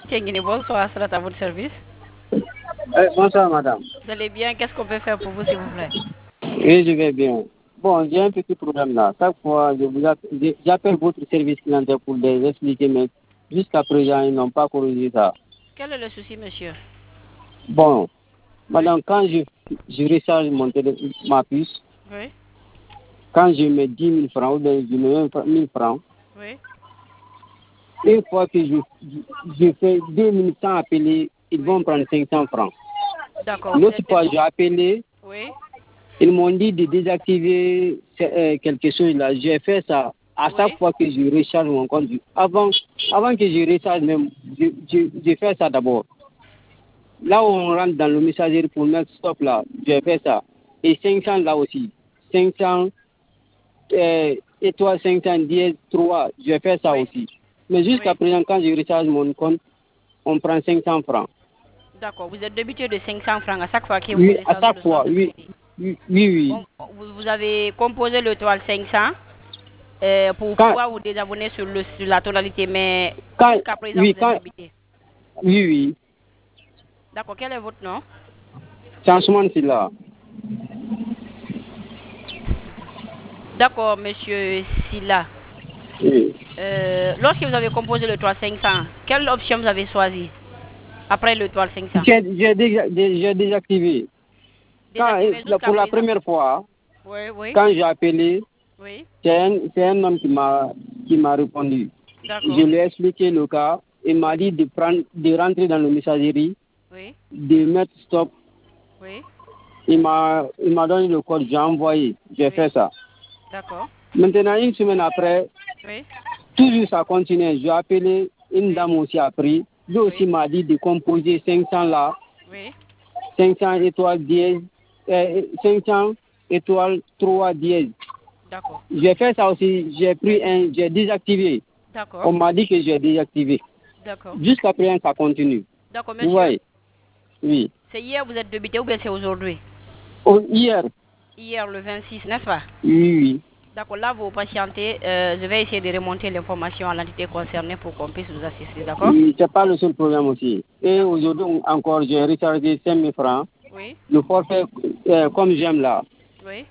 Tiengini, bonsoir, c'est à votre service. Bonsoir, madame. Vous allez bien? Qu'est-ce qu'on peut faire pour vous, s'il vous plaît? Oui, je vais bien. Bon, j'ai un petit problème là. Chaque fois, j'appelle votre service clientèle pour les expliquer, mais jusqu'à présent, ils n'ont pas corrigé ça. Quel est le souci, monsieur? Bon, Oui. madame, quand je recharge ma puce, Oui. quand je mets 10 000 francs ou bien je mets 1 000 francs, Oui. une fois que je fais 2 minutes sans appeler, ils vont prendre 500 francs. D'accord. L'autre fois, j'ai appelé, Oui. ils m'ont dit de désactiver quelque chose là. J'ai fait ça à chaque fois que je recharge mon compte. Avant que je recharge même, j'ai fait ça d'abord. Là où on rentre dans le messagerie pour mettre stop là, j'ai fait ça. Et 500 là aussi. 500, étoile 510, 3, j'ai fait ça aussi. Mais jusqu'à présent, quand je recharge mon compte, on prend 500 francs. D'accord. Vous êtes débuté de 500 francs à chaque fois que vous Oui, rechargez à chaque le fois, centre de oui. crédit. Oui. Bon, vous avez composé le toile 500 pour Quand, pouvoir vous désabonner sur la tonalité, mais quand, jusqu'à présent, oui, vous êtes quand, débité. oui. D'accord. Quel est votre nom? Changement, c'est là. D'accord, monsieur Silla. Oui. Lorsque vous avez composé le toile 500, quelle option vous avez choisi après le toile 500? J'ai désactivé. Désactivé jusqu'à Pour la présent. première fois, Oui. quand j'ai appelé, Oui. c'est un homme qui m'a répondu. Je D'accord. lui ai expliqué le cas. Il m'a dit de rentrer dans le messagerie, Oui. de mettre stop. Oui. Il m'a donné le code, j'ai envoyé. J'ai fait ça. D'accord. Maintenant, une semaine après, Oui. toujours ça continue. J'ai appelé, une dame aussi a pris. Lui aussi m'a dit de composer 500 là. Oui. 500 étoiles dièse, 500 étoiles 3 dièse. D'accord. J'ai fait ça aussi, j'ai désactivé. D'accord. On m'a dit que j'ai désactivé. D'accord. Jusqu'à présent, ça continue. D'accord, Vous monsieur. voyez? Oui. C'est hier vous êtes débité ou bien c'est aujourd'hui? Hier. Hier, le 26, n'est-ce pas? Oui. D'accord, là, vous patientez. Je vais essayer de remonter l'information à l'entité concernée pour qu'on puisse vous assister, d'accord? Oui, c'est pas le seul problème aussi. Et aujourd'hui encore, j'ai rechargé 5 000 francs. Oui. Le forfait, comme j'aime là, Oui.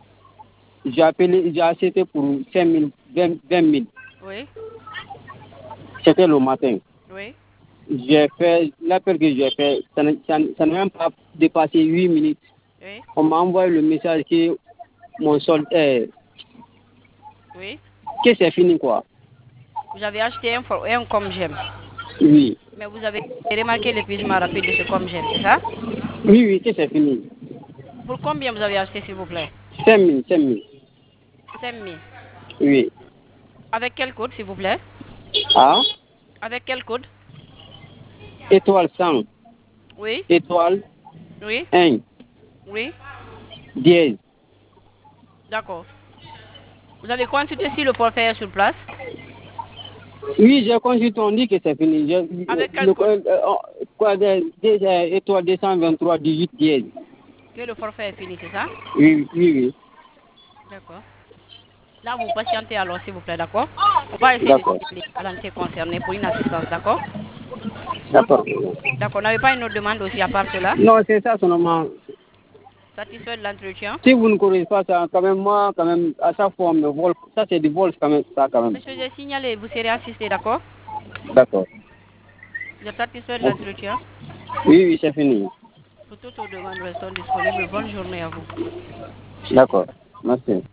j'ai acheté pour 5 000, 20 000. Oui. C'était le matin. Oui. J'ai fait, l'appel que j'ai fait, ça n'a même pas dépassé 8 minutes. Oui. On m'a envoyé le message que mon solde est, Oui. que c'est fini quoi. Vous avez acheté un comme j'aime. Oui. Mais vous avez remarqué l'épuisement rapide de ce comme j'aime, c'est ça? Oui, que c'est fini. Pour combien vous avez acheté, s'il vous plaît? 5 000, 5 000. 5 000. Oui. Avec quel code, s'il vous plaît? Ah, Avec quel code? étoile 100, Oui. étoile Oui. 1, Oui. dièse. D'accord. Vous avez consulté si le forfait est sur place? Oui, j'ai consulté, on dit que c'est fini. Avec quel code? Étoile 223, 18 dièse. Que le forfait est fini, c'est ça? Oui. D'accord. Là, vous patientez alors, s'il vous plaît, d'accord? On va essayer de D'accord. signaler à l'entité concernée pour une assistance, d'accord? D'accord. D'accord. N'avez pas une autre demande aussi à part cela? Non, c'est ça seulement. Satisfait de l'entretien? Si vous ne connaissez pas ça, quand même, moi, quand même, à chaque fois, on me vole. Ça, c'est du vol, quand même, ça, quand même. Monsieur, j'ai signalé, vous serez assisté, d'accord? D'accord. Vous êtes satisfait de l'entretien? Oui, c'est fini. Pour toutes vos demandes, restons disponibles. Bonne journée à vous. D'accord. Merci.